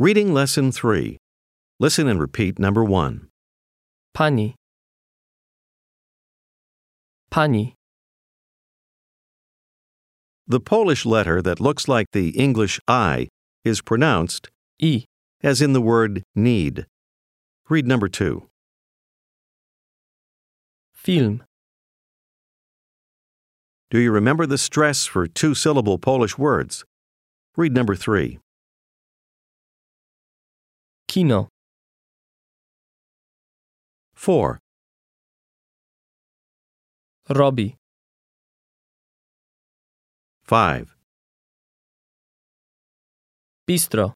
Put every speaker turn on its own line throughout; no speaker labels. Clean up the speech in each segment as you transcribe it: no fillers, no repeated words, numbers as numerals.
Reading Lesson 3. Listen and repeat number 1.
Pani. Pani.
The Polish letter that looks like the English I is pronounced
I.
as in the word need. Read number 2.
Film.
Do you remember the stress for two-syllable Polish words? Read number 3.
Kino.
4.
Robi.
5.
Bistro.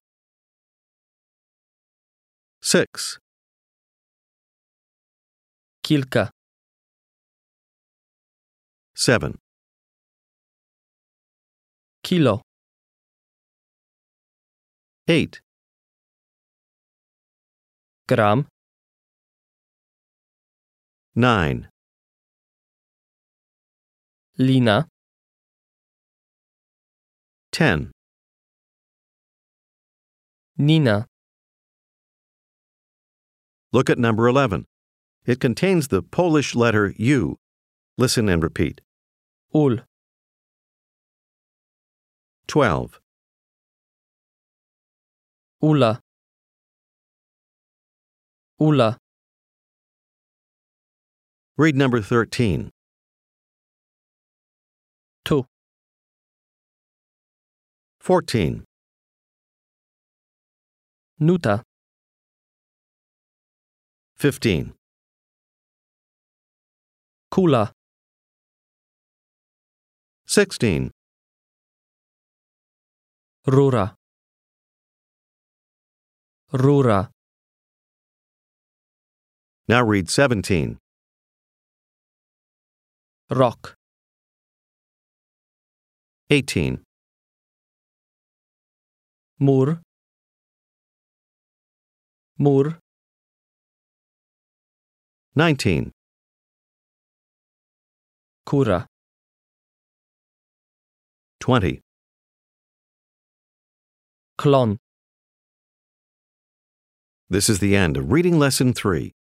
6.
Kilka.
7.
Kilo.
8.
Gram.
9.
Lina.
10.
Nina.
Look at number 11. It contains the Polish letter U. Listen and repeat.
Ul.
12.
Ula. Ula.
Read number 13.
Tu.
14.
Nuta.
15.
Kula.
16.
Rura. Rura.
Now read 17.
Rock.
18.
Mur. Mur.
19.
Kura.
20.
Klon.
This is the end of Reading Lesson 3.